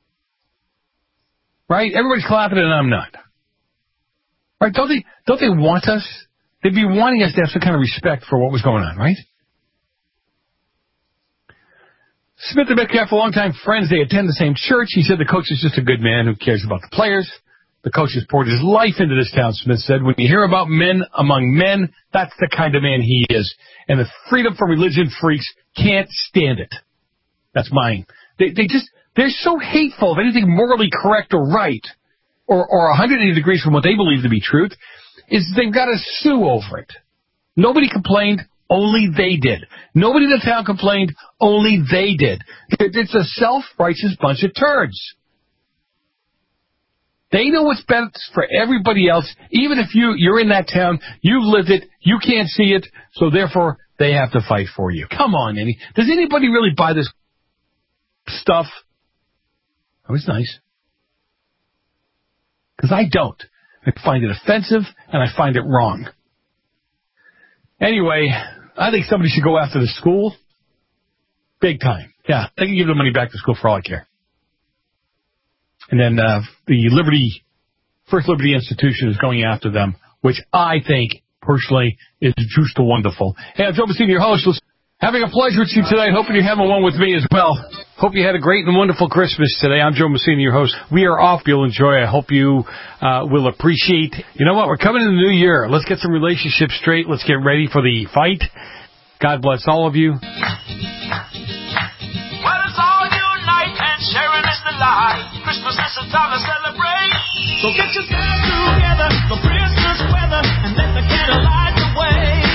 Speaker 4: Right? Everybody's clapping and I'm not. Right? Don't they, don't they want us? They'd be wanting us to have some kind of respect for what was going on, right? Smith and Metcalf are longtime friends. They attend the same church. He said the coach is just a good man who cares about the players. The coach has poured his life into this town, Smith said. When you hear about men among men, that's the kind of man he is. And the freedom from religion freaks can't stand it. That's mine. They, they just, they're so hateful of anything morally correct or right, or, or one hundred eighty degrees from what they believe to be truth, is they've got to sue over it. Nobody complained. Only they did. Nobody in the town complained. Only they did. It's a self-righteous bunch of turds. They know what's best for everybody else. Even if you, you're in that town, you've lived it, you can't see it, so therefore they have to fight for you. Come on, any. Does anybody really buy this stuff? That was nice. Because I don't. I find it offensive, and I find it wrong. Anyway, I think somebody should go after the school. Big time. Yeah, they can give the money back to school for all I care. And then uh, the Liberty, First Liberty Institution is going after them, which I think, personally, is just wonderful. Hey, I'm Joe Messina, your host. Having a pleasure with you today. Hoping you're having one with me as well. Hope you had a great and wonderful Christmas today. I'm Joe Messina, your host. We are off. You'll enjoy. I hope you uh, will appreciate. You know what? We're coming in the new year. Let's get some relationships straight. Let's get ready for the fight. God bless all of you.
Speaker 5: Well, it's all unite and sharing is the light. Christmas is a time to celebrate. So get yourself together for Christmas weather and let the candle light the way.